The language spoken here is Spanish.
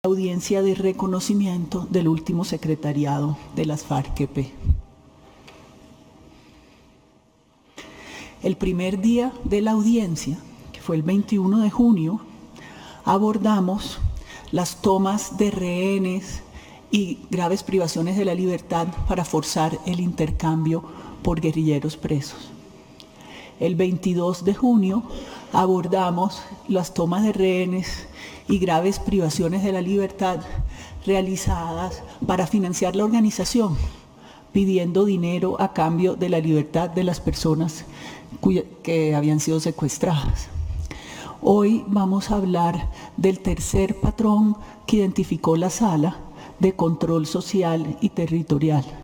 audiencia de reconocimiento del último secretariado de las FARC-EP. El primer día de la audiencia, que fue el 21 de junio, abordamos las tomas de rehenes y graves privaciones de la libertad para forzar el intercambio por guerrilleros presos. El 22 de junio abordamos las tomas de rehenes y graves privaciones de la libertad realizadas para financiar la organización, pidiendo dinero a cambio de la libertad de las personas que habían sido secuestradas. Hoy vamos a hablar del tercer patrón que identificó la Sala de Control Social y Territorial.